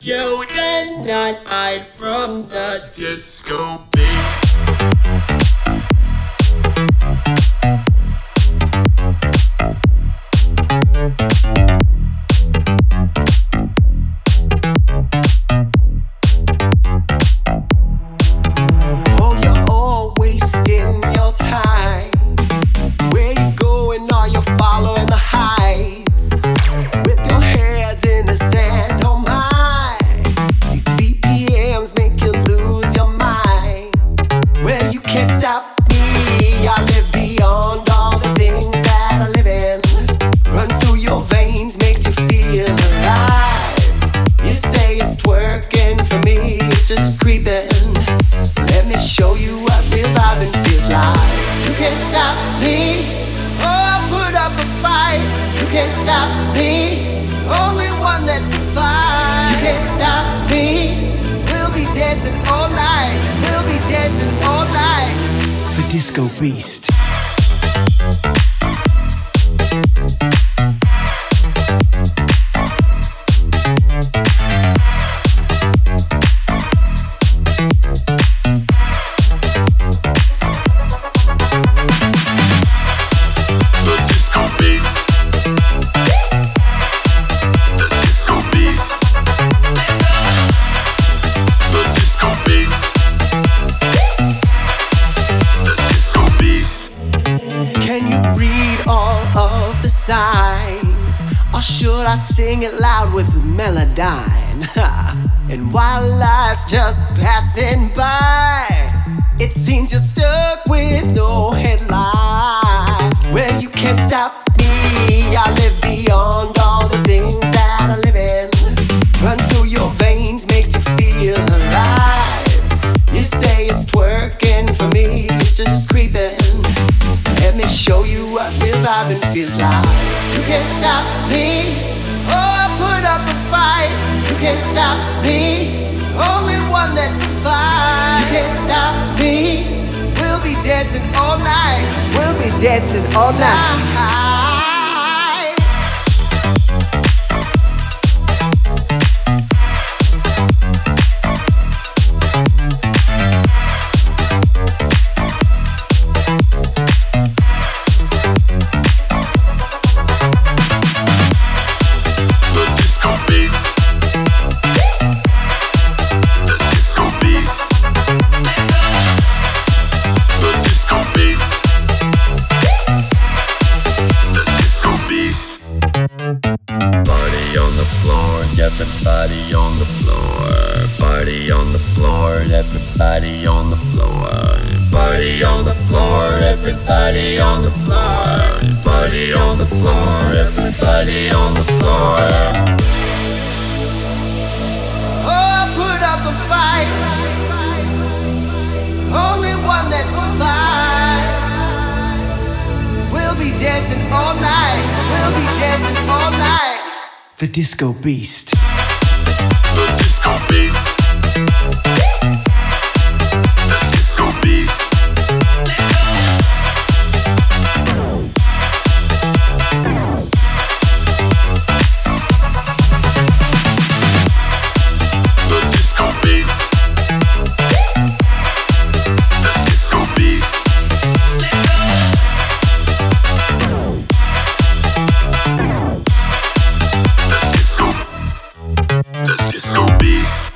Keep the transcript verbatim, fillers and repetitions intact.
You cannot hide from the disco beat. Oh, you're all wasting your time. Where you going? Are you following the hype? With your head in the sand, oh my. These B P Ms make you lose your mind. Well, you can't stop me. I live beyond all the things that I live in. Runs through your veins, makes you feel alive. You say it's twerking, for me it's just creeping. Let me show you what real vibing feels like. You can't stop me. Oh, put up a fight. You can't stop me. Only one that survives. You can't stop me. We'll be dancing all night. We'll be dancing all night. The Disco Beast. Can you read all of the signs? Or should I sing it loud with Melodyne? And while life's just passing by, it seems you're stuck with no headline. Well, you can't stop me. I live beyond all the things that I live in. Runs through your veins, makes you feel alive. You say it's twerking, for me it's just creeping. Let me show you what real vibing feels like. You can't stop me. Oh, put up a fight. You can't stop me. Only one that survives. You can't stop me. We'll be dancing all night. We'll be dancing all night. Everybody on the floor, party on the floor, everybody on the floor, party on the floor, everybody on the floor, party on the floor, everybody on the floor. Oh, put up a fight. Only one that survives. We'll be dancing all night. We'll be dancing all night. The Disco Beast. The Disco Beast. The Disco Beast. The Disco Beast. The Disco Beast. The Disco Beast.